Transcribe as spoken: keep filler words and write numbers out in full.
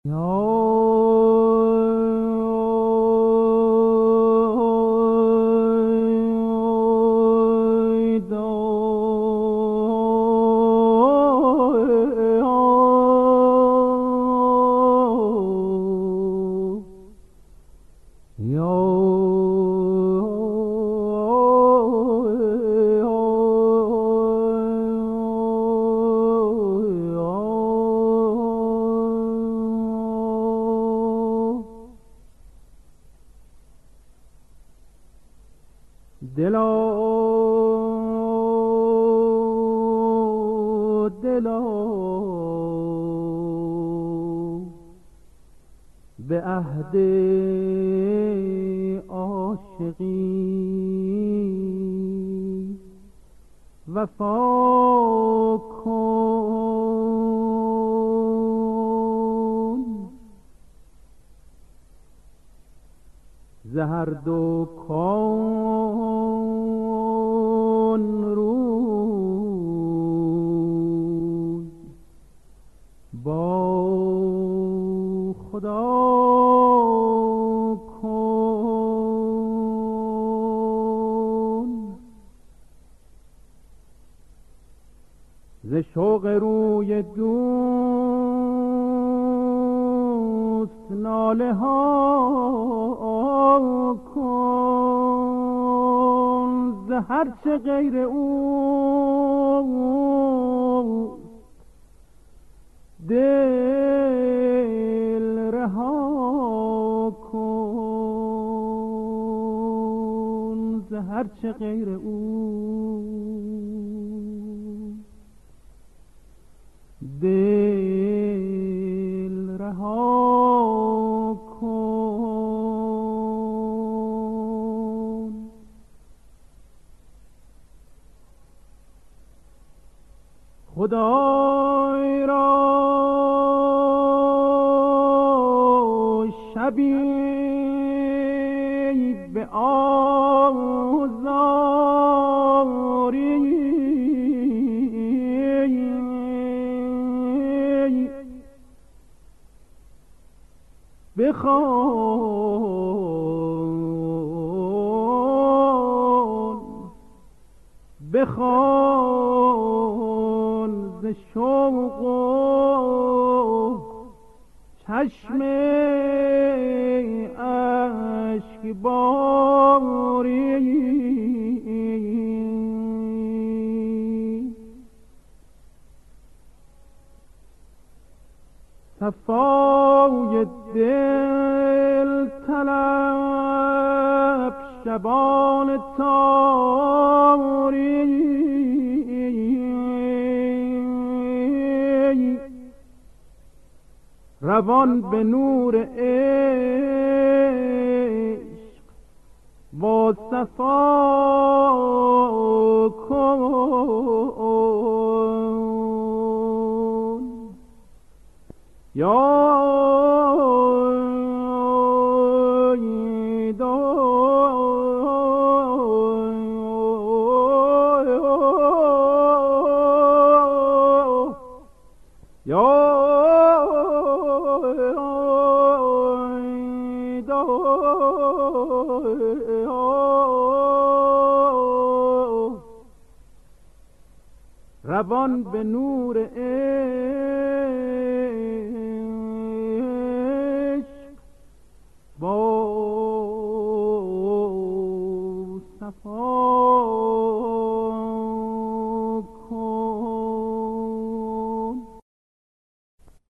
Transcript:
دلا دلا به عهد عاشقی وفا کن ز هر دو کون روی با خدا کن ز شوق روی دوست ناله ها کن ز هر چه غیر او دل رها کن ز هر چه غیر او دل رها کن. خدای را شبی به آزاری بخوان بخوان ز شوق و چشم اشک باری صفای دل طلب شبان تاری روان به نور عشق با صفا کن یا روان به نور عشق با صفا